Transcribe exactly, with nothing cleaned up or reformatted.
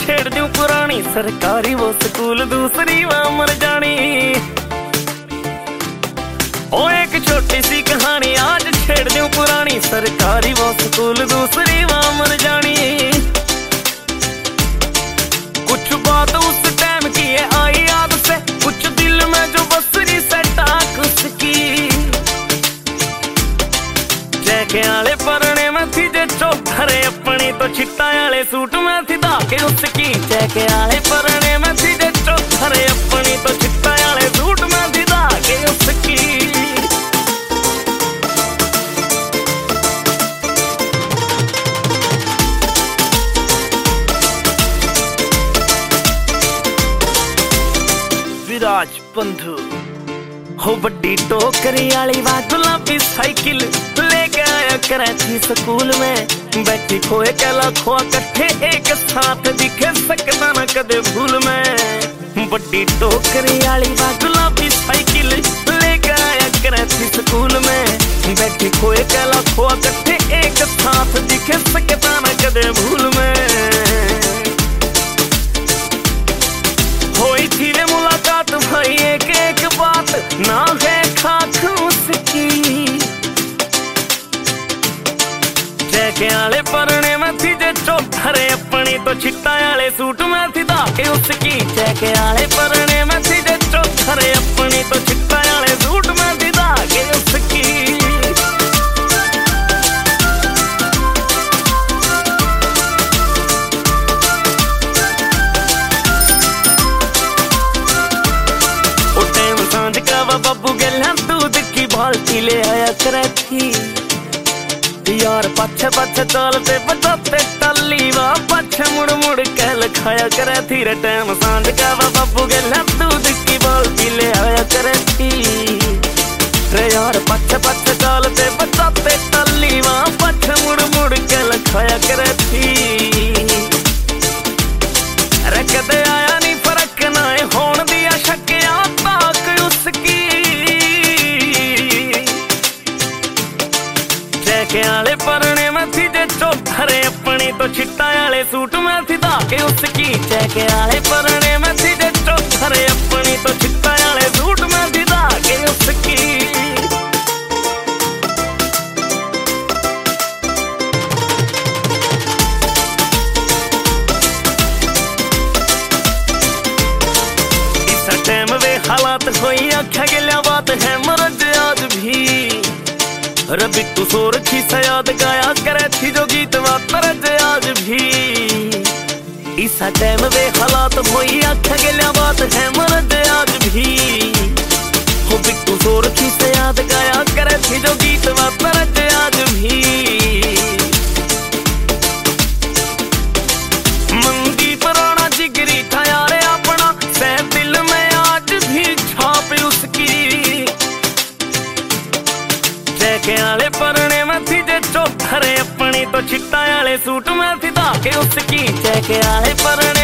छेड़ दूं पुरानी सरकारी वो स्कूल दूसरी वहां मर जानी। ओ एक छोटी सी कहानी आज छेड़ दूं पुरानी सरकारी वो स्कूल दूसरी वहां मर जानी। कुछ बात उस टाइम की है आई याद से, कुछ दिल में जो बसरी से टाक उसकी। जैके आले परने में थी जे चौधरे अपनी तो छिट्टा आले सूट में थी धाके उसकी। जैके आले परने में थी जे चौधरे अपनी तो छिट्टा आले सूट में थी धाके उसकी। विराज बंधु हो बड्डी टोकरी आली वा गुलाबी साइकिल लेके आया कराची स्कूल में। बैठी खोए कहला खोआ कट्ठे एक साथ दिखे सकता न कदे भूल में। बड्डी टोकरी आली वा गुलाबी साइकिल लेके आया कराची स्कूल में। बैठी खोए कहला खोआ कट्ठे एक साथ दिखे सकता न कदे भूल में। होई थी रे मुलाकात भाई एक एक बात ना है खाक उसकी। जैके आले परने में थी जे चौधरे अपनी तो छिट्टा आले सूट में थी धाके उसकी। जैके आले परने में थी जे चौधरे अपनी तो छिट्टा आले सूट में थी धाके उसकी। बब्बू गल्ला दूध की बाल्टी ले आया करे थी यार। पछे पछे चलते बजाते टल्ली वा पछे मुड़ मुड़ के लखाया करे थी रे। टाइम सांझ का वा बब्बू गल्ला दूध की बाल्टी ले आया करे थी रे यार। पछे पछे चलते बजाते टल्ली वा पछे मुड़ मुड़ के लखाया करे थी रे। कदे आया नहीं फर्क ना होन दिया शक या ताक उसकी। जैके आले परने में थी जे चौधरे अपनी तो छिट्टा आले सूट में थी धाके उसकी। जैके आले परने में थी जे चौधरे अपनी तो छिट्टा आले सूट में थी धाके उसकी। इस टाइम वे हालात कोई आख्या गया बात है मरज आज भी। रे बिट्टू सो रखी से याद गाया करे थी जो गीत वा तरज आज भी। इस टाइम वे हालात होई आख्या गया बात है मरज आज भी। हो बिट्टू सो रखी से याद गाया करे थी जो गीत वा तरज आज भी। मंदी पुराना जिगरी था यार अपना से दिल में आज भी छाप उसकी। जैके आले परने में थी जे चौधरे अपनी तो छिट्टा आले सूट में थी धाके उसकी। जैके आले परने